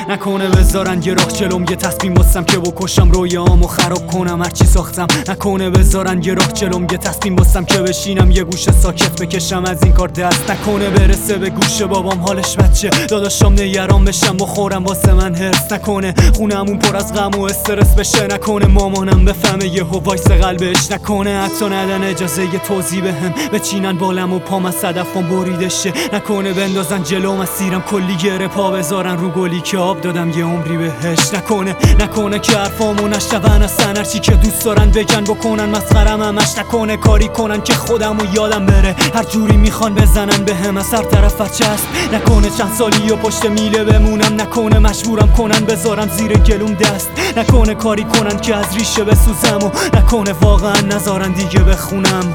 نکنه بذارن یه راه جلوم، یه تصمیم واسم که بکشم رویامو خراب کنم هرچی ساختم. نکنه بذارن یه راه جلوم، یه تصمیم واسم که بشینم یه گوشه ساکت بکشم از این کار دست. نکنه برسه به گوش بابام حالش بچه، داداشام نگران بشم بخورم واسه من هرس. نکنه خونمون پر از غم و استرس بشه، نکنه مامانم بفهمه یهو وایس قلبش. نکنه حتی ندن اجازه یه توضیح بهم، بچینن بالم و پام از صدفم بریده شه. نکنه بندازن جلوم از سیرم کلی گره پا بذارن رو گلی که آب دادم یه عمری بهش. نکنه که حرفامو نشنون اصلا، هرچی که دوست دارن بگن بکنن مسخرم همش. نکنه کاری کنن که خودمو یادم بره، هر جوری میخوان بزنن بهم از هر طرف چسب. نکنه چند سالی و پشت میله بمونم، نکنه مجبورم کنن بذارم زیر گلوم دست. نکنه کاری کنن که از ریشه بسوزم و نکنه واقعا نذارن دیگه بخونم.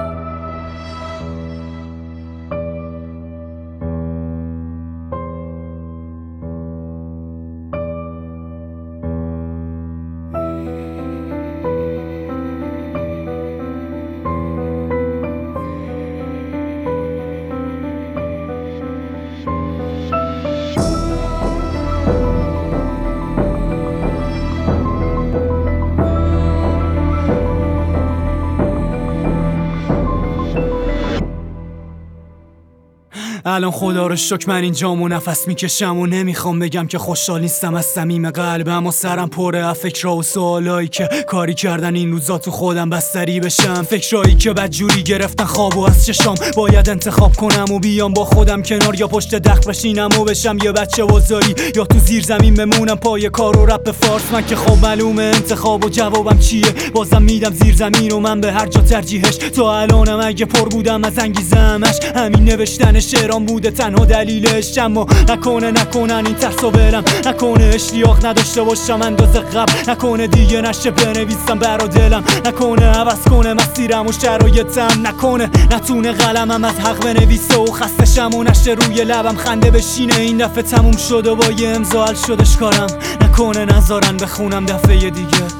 الان خدا رو شکر من اینجامو نفس میکشم و نمیخوام بگم که خوشحال نیستم از صمیم قلبم و سرم پره از فکرها و سوالایی که کاری کردن این روزا تو خودم بستری بشم. فکرایی که بدجوری گرفتن خوابو از چشام، باید انتخاب کنم و بیام با خودم کنار، یا پشت دخت بشینم و بشم یه بچه وزاری، یا تو زیر زمین بمونم پای کار و رپ فارس. من که خب معلومه انتخاب و جوابم چیه، بازم میدم زیر زمین و من به هر جا ترجیحش. تا الانم اگه پر بودم از انگیزه‌امش، همین نوشتن شعرام بوده تنها دلیلش. اما نکنن این ترسو برم، نکنه اشتیاق نداشته باشم اندازه قبل، نکنه دیگه نشه بنویسم برا دلم، نکنه عوض کنه مسیرم و شرایطم، نکنه نتونه قلمم از حق بنویسه و خستشم و نشه روی لبم خنده بشینه این دفعه تموم شد و با یه امضا حل شدش کارم. نکنه نذارن بخونم دفعه دیگه،